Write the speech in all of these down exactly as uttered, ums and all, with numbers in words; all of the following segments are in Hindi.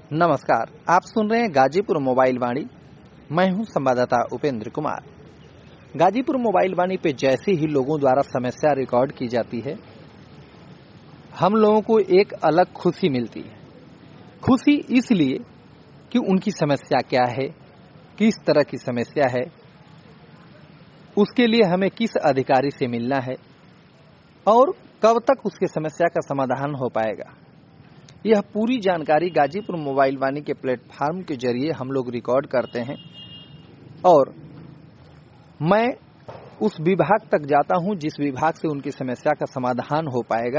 नमस्कार, आप सुन रहे हैं गाजीपुर मोबाइल वाणी। मैं हूं संवाददाता उपेंद्र कुमार। गाजीपुर मोबाइल वाणी पे जैसे ही लोगों द्वारा समस्या रिकॉर्ड की जाती है, हम लोगों को एक अलग खुशी मिलती है। खुशी इसलिए कि उनकी समस्या क्या है, किस तरह की समस्या है, उसके लिए हमें किस अधिकारी से मिलना है और कब तक उसके समस्या का समाधान हो पाएगा। यह पूरी जानकारी गाजीपुर मोबाइल वाणी के प्लेटफॉर्म के जरिए हम लोग रिकॉर्ड करते हैं और मैं उस विभाग तक जाता हूं जिस विभाग से उनकी समस्या का समाधान हो पाएगा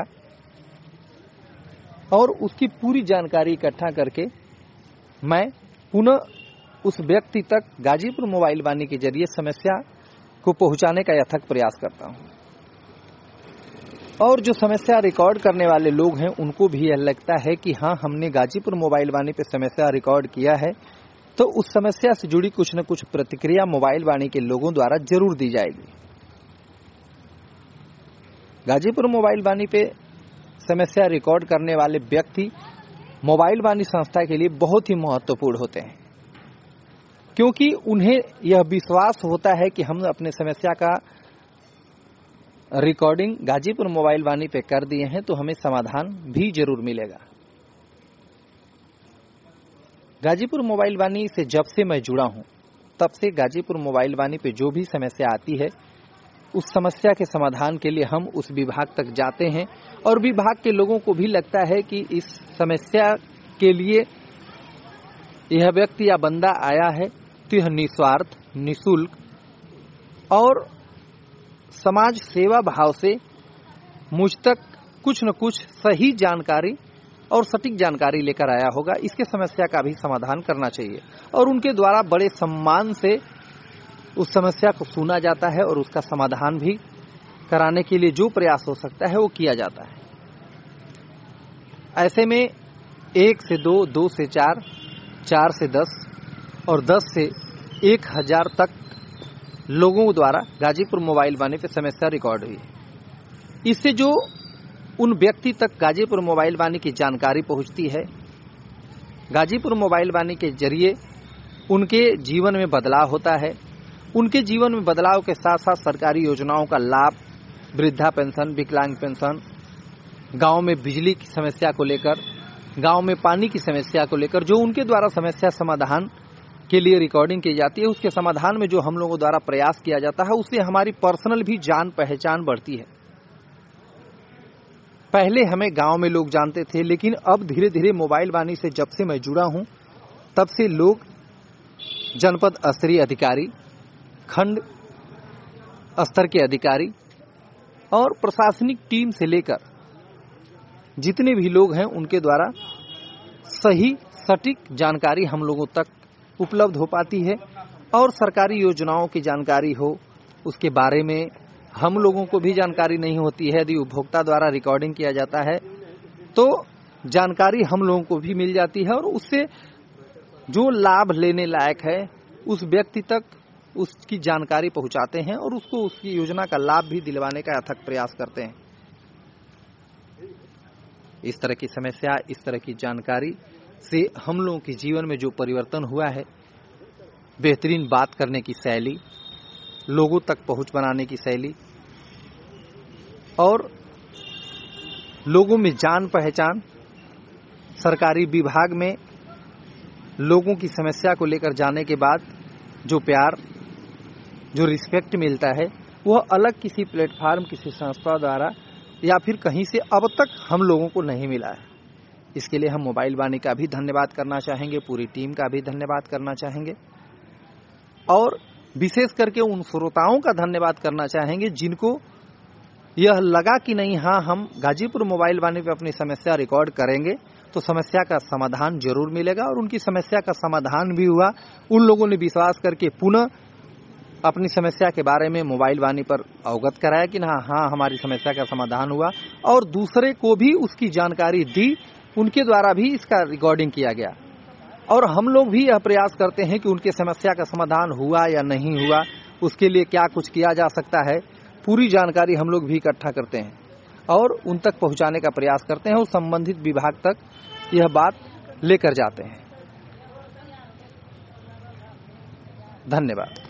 और उसकी पूरी जानकारी इकट्ठा करके मैं पुनः उस व्यक्ति तक गाजीपुर मोबाइल वाणी के जरिए समस्या को पहुंचाने का यथक प्रयास करता हूं। और जो समस्या रिकॉर्ड करने वाले लोग हैं उनको भी यह लगता है कि हाँ, हमने गाजीपुर मोबाइल वाणी पे समस्या रिकॉर्ड किया है तो उस समस्या से जुड़ी कुछ न कुछ प्रतिक्रिया मोबाइल वाणी के लोगों द्वारा जरूर दी जाएगी। गाजीपुर मोबाइल वाणी पे समस्या रिकॉर्ड करने वाले व्यक्ति मोबाइल वाणी संस्था के लिए बहुत ही महत्वपूर्ण होते हैं, क्योंकि उन्हें यह विश्वास होता है कि हम अपने समस्या का रिकॉर्डिंग गाजीपुर मोबाइल वाणी पे कर दिए हैं तो हमें समाधान भी जरूर मिलेगा। गाजीपुर मोबाइल वाणी से जब से मैं जुड़ा हूं तब से गाजीपुर मोबाइल वाणी पे जो भी समस्या आती है उस समस्या के समाधान के लिए हम उस विभाग तक जाते हैं और विभाग के लोगों को भी लगता है कि इस समस्या के लिए यह व्यक्ति या बंदा आया है तो यह निस्वार्थ, निःशुल्क और समाज सेवा भाव से मुझ तक कुछ न कुछ सही जानकारी और सटीक जानकारी लेकर आया होगा। इसके समस्या का भी समाधान करना चाहिए और उनके द्वारा बड़े सम्मान से उस समस्या को सुना जाता है और उसका समाधान भी कराने के लिए जो प्रयास हो सकता है वो किया जाता है। ऐसे में एक से दो, दो से चार, चार से दस और दस से एक हजार तक लोगों द्वारा गाजीपुर मोबाइल वाणी पे समस्या रिकॉर्ड हुई है। इससे जो उन व्यक्ति तक गाजीपुर मोबाइल वाणी की जानकारी पहुंचती है, गाजीपुर मोबाइल वाणी के जरिए उनके जीवन में बदलाव होता है। उनके जीवन में बदलाव के साथ साथ सरकारी योजनाओं का लाभ, वृद्धा पेंशन, विकलांग पेंशन, गांव में बिजली की समस्या को लेकर, गांव में पानी की समस्या को लेकर जो उनके द्वारा समस्या समाधान के लिए रिकॉर्डिंग की जाती है, उसके समाधान में जो हम लोगों द्वारा प्रयास किया जाता है उससे हमारी पर्सनल भी जान पहचान बढ़ती है। पहले हमें गांव में लोग जानते थे, लेकिन अब धीरे धीरे मोबाइल वाणी से जब से मैं जुड़ा हूं तब से लोग जनपद स्तरीय अधिकारी, खंड स्तर के अधिकारी और प्रशासनिक टीम से लेकर जितने भी लोग हैं उनके द्वारा सही सटीक जानकारी हम लोगों तक उपलब्ध हो पाती है और सरकारी योजनाओं की जानकारी हो उसके बारे में हम लोगों को भी जानकारी नहीं होती है। यदि उपभोक्ता द्वारा रिकॉर्डिंग किया जाता है तो जानकारी हम लोगों को भी मिल जाती है और उससे जो लाभ लेने लायक है उस व्यक्ति तक उसकी जानकारी पहुंचाते हैं और उसको उसकी योजना का लाभ भी दिलवाने का अथक प्रयास करते हैं। इस तरह की समस्या, इस तरह की जानकारी से हम लोगों के जीवन में जो परिवर्तन हुआ है, बेहतरीन बात करने की शैली, लोगों तक पहुंच बनाने की शैली और लोगों में जान पहचान, सरकारी विभाग में लोगों की समस्या को लेकर जाने के बाद जो प्यार, जो रिस्पेक्ट मिलता है वह अलग किसी प्लेटफॉर्म, किसी संस्था द्वारा या फिर कहीं से अब तक हम लोगों को नहीं मिला है। इसके लिए हम मोबाइल वाणी का भी धन्यवाद करना चाहेंगे, पूरी टीम का भी धन्यवाद करना चाहेंगे और विशेष करके उन श्रोताओं का धन्यवाद करना चाहेंगे जिनको यह लगा कि नहीं, हाँ, हम गाजीपुर मोबाइल वाणी पे अपनी समस्या रिकॉर्ड करेंगे तो समस्या का समाधान जरूर मिलेगा और उनकी समस्या का समाधान भी हुआ। उन लोगों ने विश्वास करके पुनः अपनी समस्या के बारे में मोबाइल वाणी पर अवगत कराया कि हाँ हाँ हमारी समस्या का समाधान हुआ और दूसरे को भी उसकी जानकारी दी। उनके द्वारा भी इसका रिकॉर्डिंग किया गया और हम लोग भी यह प्रयास करते हैं कि उनके समस्या का समाधान हुआ या नहीं हुआ, उसके लिए क्या कुछ किया जा सकता है, पूरी जानकारी हम लोग भी इकट्ठा करते हैं और उन तक पहुंचाने का प्रयास करते हैं और संबंधित विभाग तक यह बात लेकर जाते हैं। धन्यवाद।